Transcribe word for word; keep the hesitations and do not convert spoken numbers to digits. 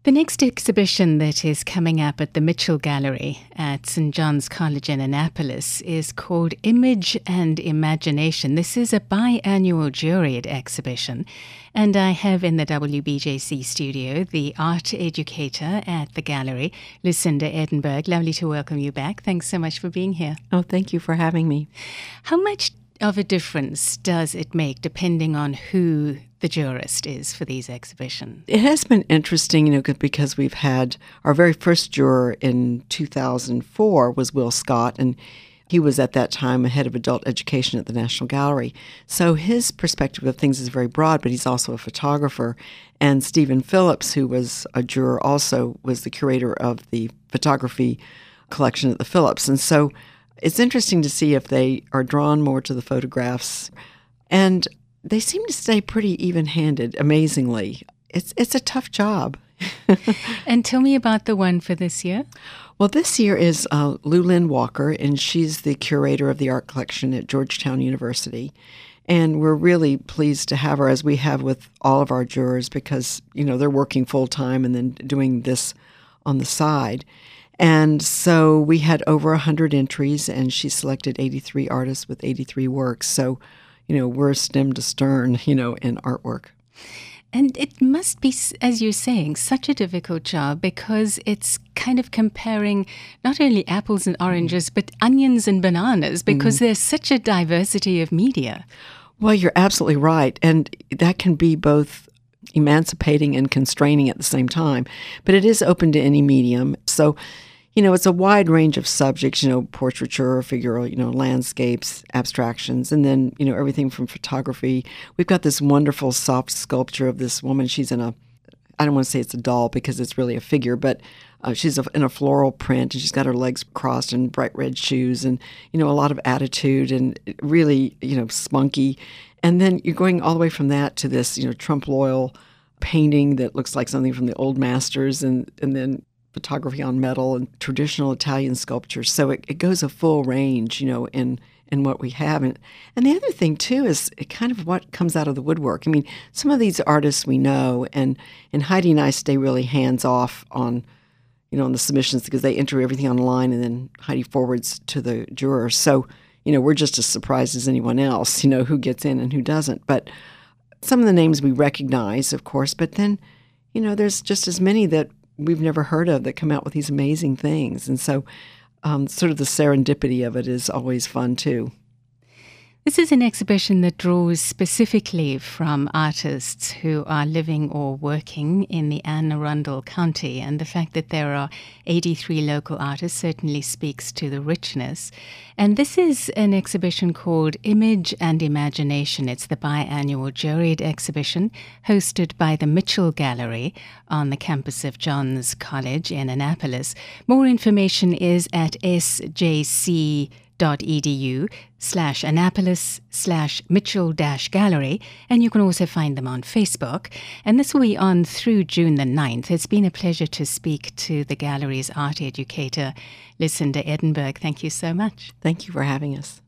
The next exhibition that is coming up at the Mitchell Gallery at Saint John's College in Annapolis is called Image and Imagination. This is a biannual juried exhibition, and I have in the W B J C studio the art educator at the gallery, Lucinda Edinburgh. Lovely to welcome you back. Thanks so much for being here. Oh, thank you for having me. How much of a difference does it make depending on who the jurist is for these exhibitions? It has been interesting, you know, because we've had our very first juror in two thousand four was Will Scott, and he was at that time head of adult education at the National Gallery. So his perspective of things is very broad, but he's also a photographer. And Stephen Phillips, who was a juror, also was the curator of the photography collection at the Phillips. And so it's interesting to see if they are drawn more to the photographs. And they seem to stay pretty even-handed, amazingly. It's it's a tough job. And tell me about the one for this year. Well, this year is uh, Lou Lynn Walker, and she's the curator of the art collection at Georgetown University. And we're really pleased to have her, as we have with all of our jurors, because, you know, they're working full-time and then doing this on the side. And so we had over one hundred entries, and she selected eighty-three artists with eighty-three works. So, you know, we're stem to stern, you know, in artwork. And it must be, as you're saying, such a difficult job because it's kind of comparing not only apples and oranges, but onions and bananas, because mm. there's such a diversity of media. Well, you're absolutely right. And that can be both emancipating and constraining at the same time. But it is open to any medium. So, you know, it's a wide range of subjects, you know, portraiture, figural, you know, landscapes, abstractions, and then, you know, everything from photography. We've got this wonderful soft sculpture of this woman. She's in a, I don't want to say it's a doll because it's really a figure, but uh, she's a, in a floral print, and she's got her legs crossed and bright red shoes and, you know, a lot of attitude and really, you know, spunky. And then you're going all the way from that to this, you know, Trompe l'oeil painting that looks like something from the old masters, and, and then photography on metal and traditional Italian sculpture. So it, it goes a full range, you know, in in what we have. And, and the other thing, too, is it kind of what comes out of the woodwork. I mean, some of these artists we know, and, and Heidi and I stay really hands-off on, you know, on the submissions because they enter everything online and then Heidi forwards to the jurors. So, you know, we're just as surprised as anyone else, you know, who gets in and who doesn't. But some of the names we recognize, of course, but then, you know, there's just as many that we've never heard of that come out with these amazing things. And so um, sort of the serendipity of it is always fun, too. This is an exhibition that draws specifically from artists who are living or working in the Anne Arundel County, and the fact that there are eighty-three local artists certainly speaks to the richness. And this is an exhibition called Image and Imagination. It's the biannual juried exhibition hosted by the Mitchell Gallery on the campus of Johns College in Annapolis. More information is at s j c dot e d u slash Annapolis slash Mitchell dash gallery, and you can also find them on Facebook. And this will be on through June the ninth. It's been a pleasure to speak to the gallery's art educator, Lucinda Edinburgh. Thank you so much. Thank you for having us.